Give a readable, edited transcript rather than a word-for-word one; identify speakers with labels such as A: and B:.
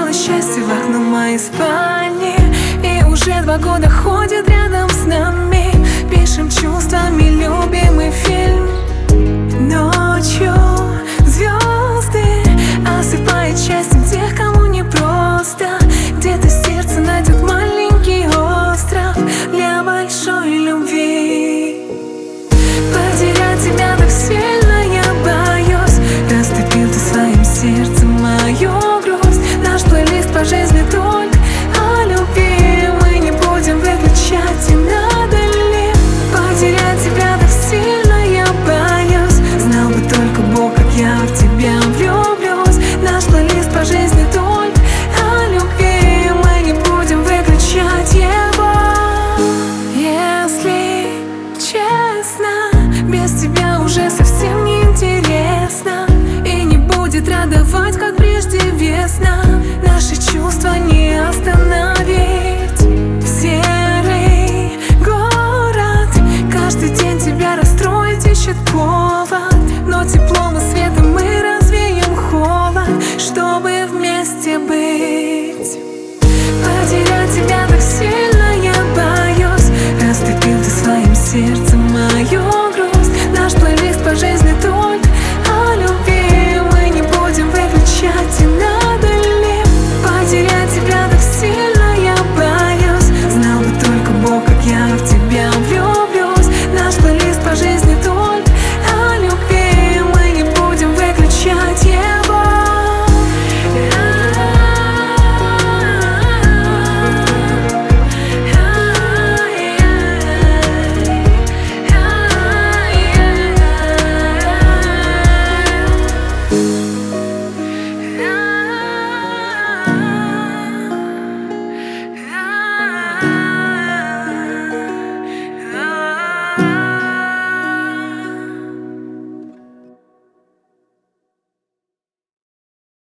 A: постучало счастье в окно моей спальни. И уже 2 года ходит рядом с нами. Пишем чувствами любимый фильм. Ночью звезды осыпают счастьем тех, кому непросто. Где-то сердце найдет маленький остров для большой любви. Потерять тебя так сильно я боюсь. Растопил ты своим сердцем мою грусть. Наш плейлист по жизни твой.